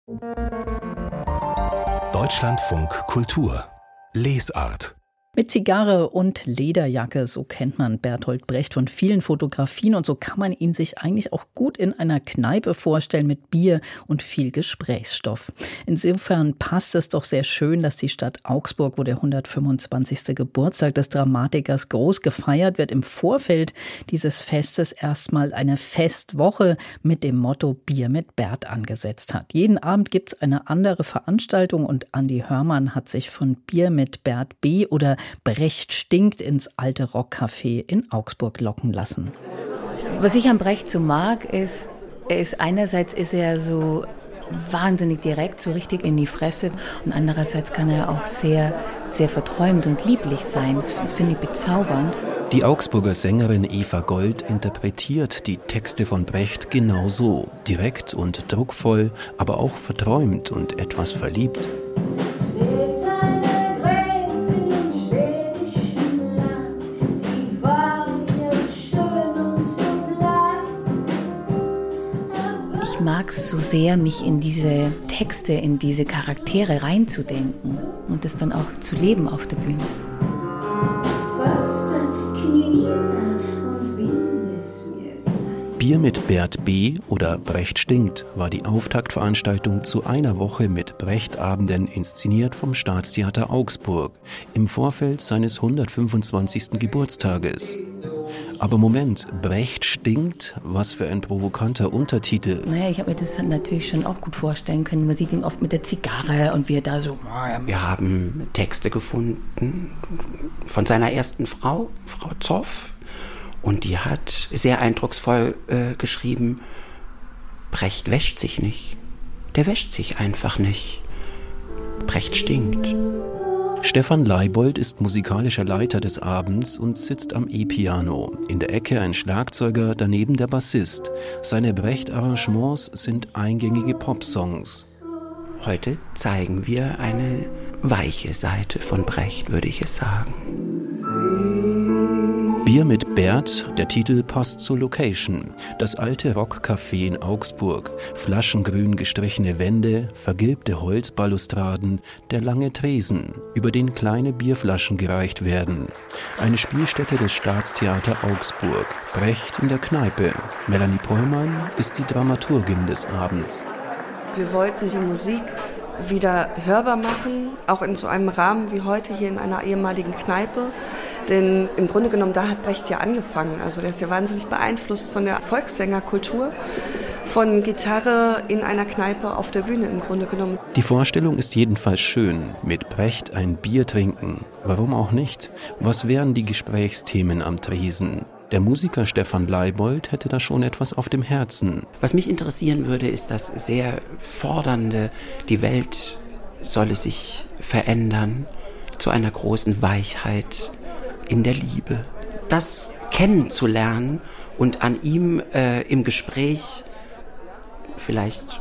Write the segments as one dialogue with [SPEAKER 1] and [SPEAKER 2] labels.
[SPEAKER 1] Deutschlandfunk Kultur Lesart.
[SPEAKER 2] Mit Zigarre und Lederjacke, so kennt man Bertolt Brecht von vielen Fotografien und so kann man ihn sich eigentlich auch gut in einer Kneipe vorstellen mit Bier und viel Gesprächsstoff. Insofern passt es doch sehr schön, dass die Stadt Augsburg, wo der 125. Geburtstag des Dramatikers groß gefeiert wird, im Vorfeld dieses Festes erstmal eine Festwoche mit dem Motto Bier mit Bert angesetzt hat. Jeden Abend gibt es eine andere Veranstaltung und Andi Hörmann hat sich von Bier mit Bert B. oder Brecht stinkt ins alte Rockcafé in Augsburg locken lassen.
[SPEAKER 3] Was ich an Brecht so mag, ist einerseits ist er so wahnsinnig direkt, so richtig in die Fresse und andererseits kann er auch sehr, sehr verträumt und lieblich sein. Das finde ich bezaubernd.
[SPEAKER 4] Die Augsburger Sängerin Eva Gold interpretiert die Texte von Brecht genauso, direkt und druckvoll, aber auch verträumt und etwas verliebt.
[SPEAKER 3] Ich mag es so sehr, mich in diese Texte, in diese Charaktere reinzudenken und das dann auch zu leben auf der Bühne.
[SPEAKER 4] Bier mit Bert B. oder Brecht stinkt war die Auftaktveranstaltung zu einer Woche mit Brechtabenden inszeniert vom Staatstheater Augsburg im Vorfeld seines 125. Geburtstages. Aber Moment, Brecht stinkt? Was für ein provokanter Untertitel.
[SPEAKER 3] Naja, ich habe mir das natürlich schon auch gut vorstellen können. Man sieht ihn oft mit der Zigarre und wie er da so...
[SPEAKER 5] Wir haben Texte gefunden von seiner ersten Frau, Frau Zoff. Und die hat sehr eindrucksvoll geschrieben, Brecht wäscht sich nicht. Der wäscht sich einfach nicht. Brecht stinkt.
[SPEAKER 4] Stefan Leibold ist musikalischer Leiter des Abends und sitzt am E-Piano. In der Ecke ein Schlagzeuger, daneben der Bassist. Seine Brecht-Arrangements sind eingängige Popsongs.
[SPEAKER 5] Heute zeigen wir eine weiche Seite von Brecht, würde ich es sagen.
[SPEAKER 4] Bier mit Bert, der Titel passt zur Location. Das alte Rockcafé in Augsburg. Flaschengrün gestrichene Wände, vergilbte Holzbalustraden, der lange Tresen, über den kleine Bierflaschen gereicht werden. Eine Spielstätte des Staatstheater Augsburg. Brecht in der Kneipe. Melanie Pollmann ist die Dramaturgin des Abends.
[SPEAKER 6] Wir wollten die Musik wieder hörbar machen, auch in so einem Rahmen wie heute hier in einer ehemaligen Kneipe. Denn im Grunde genommen, da hat Brecht ja angefangen. Also der ist ja wahnsinnig beeinflusst von der Volkssängerkultur, von Gitarre in einer Kneipe auf der Bühne im Grunde genommen.
[SPEAKER 4] Die Vorstellung ist jedenfalls schön. Mit Brecht ein Bier trinken. Warum auch nicht? Was wären die Gesprächsthemen am Tresen? Der Musiker Stefan Leibold hätte da schon etwas auf dem Herzen.
[SPEAKER 5] Was mich interessieren würde, ist das sehr fordernde, die Welt solle sich verändern zu einer großen Weichheit in der Liebe. Das kennenzulernen und an ihm im Gespräch vielleicht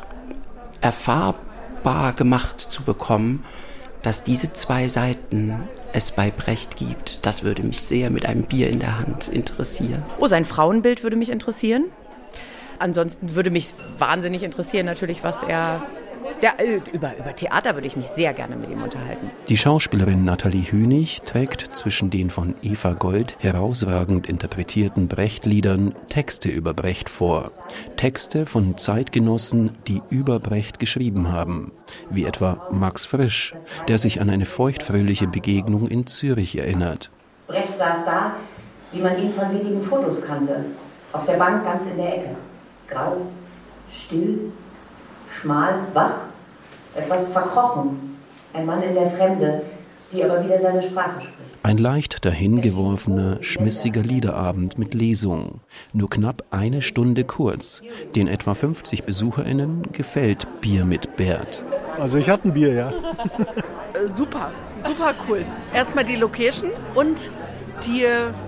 [SPEAKER 5] erfahrbar gemacht zu bekommen, dass diese zwei Seiten es bei Brecht gibt, das würde mich sehr mit einem Bier in der Hand interessieren.
[SPEAKER 7] Oh, sein Frauenbild würde mich interessieren. Ansonsten würde mich wahnsinnig interessieren natürlich, was er... über Theater würde ich mich sehr gerne mit ihm unterhalten.
[SPEAKER 4] Die Schauspielerin Nathalie Hünig trägt zwischen den von Eva Gold herausragend interpretierten Brecht-Liedern Texte über Brecht vor. Texte von Zeitgenossen, die über Brecht geschrieben haben. Wie etwa Max Frisch, der sich an eine feuchtfröhliche Begegnung in Zürich erinnert.
[SPEAKER 8] Brecht saß da, wie man ihn von wenigen Fotos kannte. Auf der Bank ganz in der Ecke. Grau, still, schmal, wach, etwas verkrochen. Ein Mann in der Fremde, die aber wieder seine Sprache spricht.
[SPEAKER 4] Ein leicht dahingeworfener, schmissiger Liederabend mit Lesung. Nur knapp eine Stunde kurz. Den etwa 50 BesucherInnen gefällt Bier mit Bert.
[SPEAKER 9] Also ich hatte ein Bier, ja.
[SPEAKER 10] Super cool. Erstmal die Location und die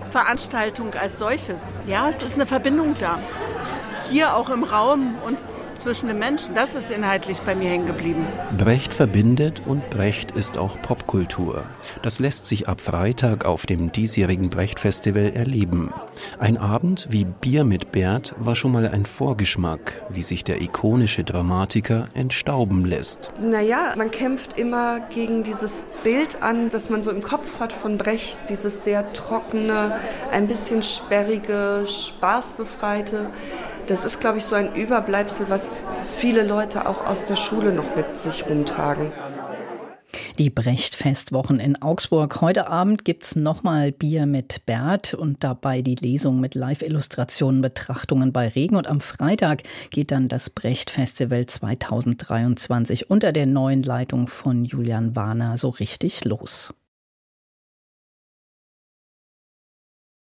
[SPEAKER 10] Veranstaltung als solches. Ja, es ist eine Verbindung da. Hier auch im Raum und zwischen den Menschen, das ist inhaltlich bei mir hängen geblieben.
[SPEAKER 4] Brecht verbindet und Brecht ist auch Popkultur. Das lässt sich ab Freitag auf dem diesjährigen Brecht-Festival erleben. Ein Abend wie Bier mit Bert war schon mal ein Vorgeschmack, wie sich der ikonische Dramatiker entstauben lässt.
[SPEAKER 6] Naja, man kämpft immer gegen dieses Bild an, das man so im Kopf hat von Brecht, dieses sehr trockene, ein bisschen sperrige, spaßbefreite. Das ist, glaube ich, so ein Überbleibsel, was viele Leute auch aus der Schule noch mit sich rumtragen.
[SPEAKER 2] Die Brecht-Festwochen in Augsburg. Heute Abend gibt's nochmal Bier mit Bert und dabei die Lesung mit Live-Illustrationen, Betrachtungen bei Regen. Und am Freitag geht dann das Brecht-Festival 2023 unter der neuen Leitung von Julian Warner so richtig los.